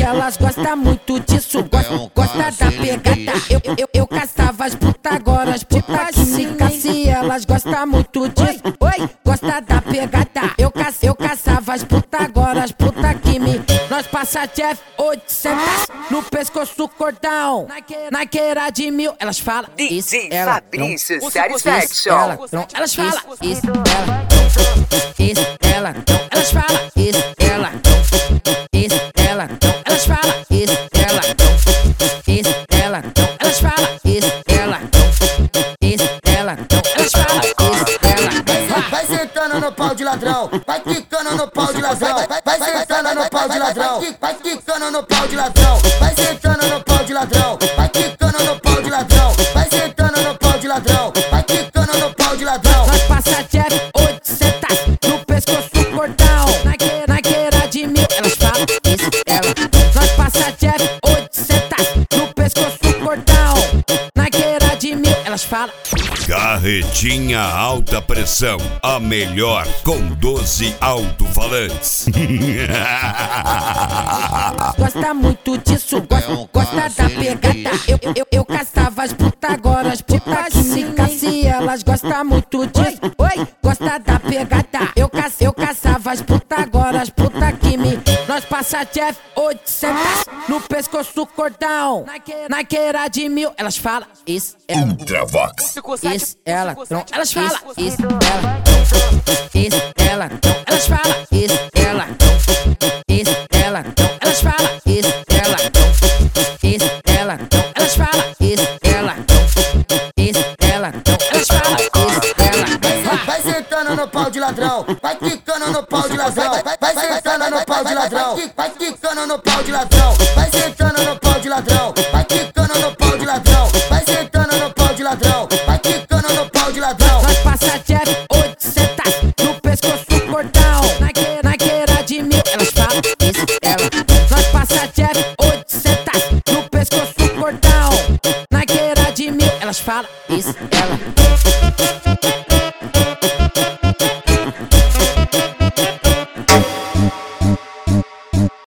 elas gostam muito disso. Gosta da pegada. Eu caçava as putas, agora as putas se caçam. Elas gostam muito disso. Oi, gosta da pegada. Eu caçava as putas, agora as putas que me. Nós passa Jeff 800 no pescoço cordão. Naqueira de 1000, elas falam isso. Ela Fabrício Satisfaction. Elas falam isso. Ela, elas falam isso. Ela, elas falam isso. Ela, elas falam isso. Ela, elas falam isso. Vai sentando no pau de ladrão, vai quicando no pau de ladrão, vai sentando no pau de ladrão, vai quicando no pau de ladrão, vai sentando no pau de ladrão, vai quicando no pau de ladrão, vai sentando no pau de ladrão, vai quicando no pau de ladrão. Nós passa Jeff 800 no pescoço cordão. Naqueira de 1000, elas falam isso. Ela, nós passa Jeff 800 no pescoço cordão. Naqueira de 1000, elas falam. Carretinha alta pressão, a melhor com 12 alto-falantes. Gosta muito disso, gosta da pegada. Eu caçava as putas, agora as putas se caçam. Elas gostam muito disso. Oi, gosta da pegada. Eu caçava as putas, agora as putas que me. Nós passa Jeff 800 no pescoço cordão. Naqueira de 1000, elas falam isso. Ultravox. Isso, elas falam isso. Ela, elas falam isso. Ela, elas falam isso. Ela, elas falam isso. Ela, elas falam isso. Vai sentando no pau de ladrão, vai quicando no pau de ladrão, vai sentando no pau de ladrão, vai quicando no pau de ladrão, vai sentando no pau de ladrão, vai quicando no pau de ladrão, vai sentando no pau de ladrão, vai quicando no pau de ladrão. Nós passa Jeff 800 no pescoço cordão. Naqueira de 1000, elas falam isso. Ela, nós passa Jeff 800 no pescoço cordão. Naqueira de 1000, elas falam isso. Ela.